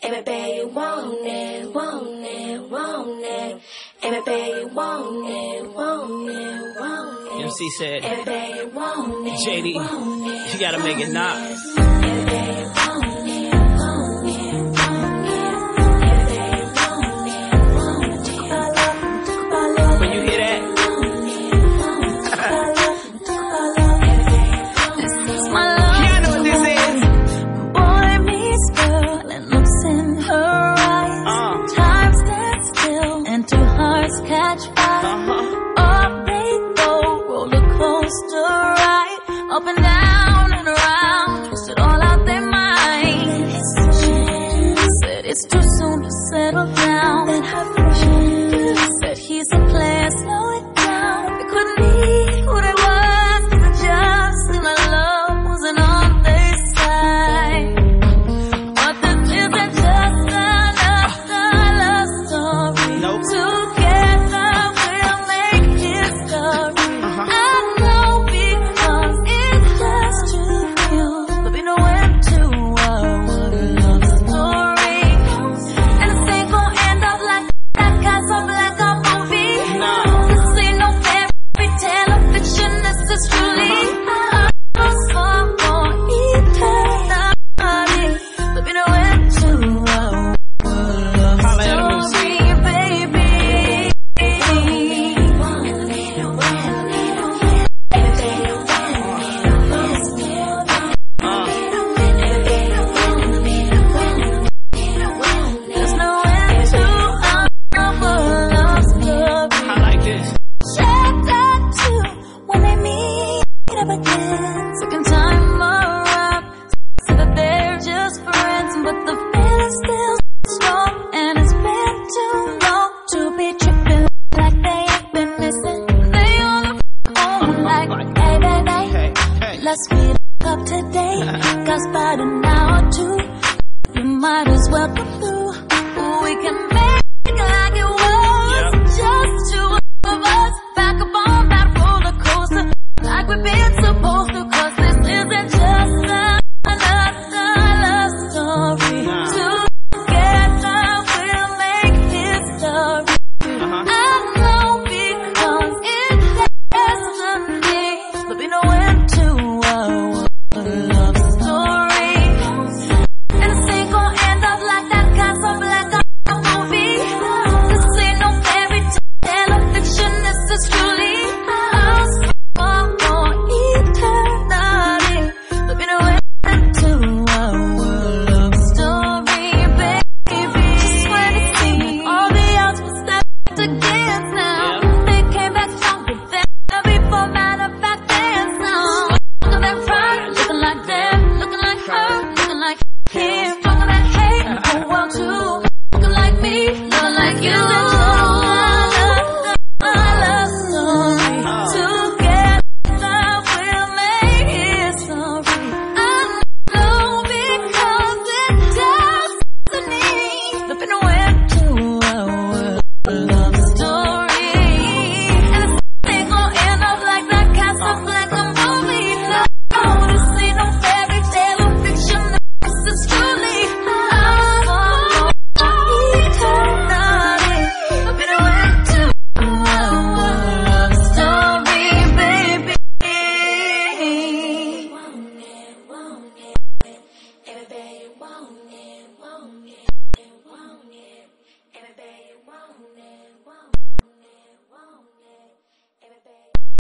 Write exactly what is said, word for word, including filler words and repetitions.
Every baby want it, want it, want it. Every baby want it, want it, want it. M C said, every baby want it, J D, want it, you gotta make it knock. Every baby want it, want it, want it. Every baby want it, want it. When you hear that, This is my love. yeah, I know what this is. Boy meets girl and looks in her eyes. Uh. Time stands still and two hearts catch fire. Uh-huh. Up they go, roller coaster ride, up and down and around, twist it all out their minds. Said it's too soon to settle down. Then her friend said he's a player, slow it down. It couldn't be who they was, cause it just seemed like love wasn't on their side. But this isn't just another love story. Nope. Together we'll make history. I know because it's just too real, but we know when to uh, what a love story. And this ain't gon' end up like that guy's up like a movie. Nah. This ain't no fairy tale of fiction, this is truly a song for eternity. But we know when to uh, what a love Holla at 'em, M C. story, baby. There's no end to our love story. I like this. Chapter two, when they meet up again. Second time around, so that they're just friends, but the feeling's still strong, and it's been too long to be tripping like they ain't been missing. They on the phone like, hey baby, Hey, hey. let's meet up today. Cause by an hour or two, you might as well come through. We can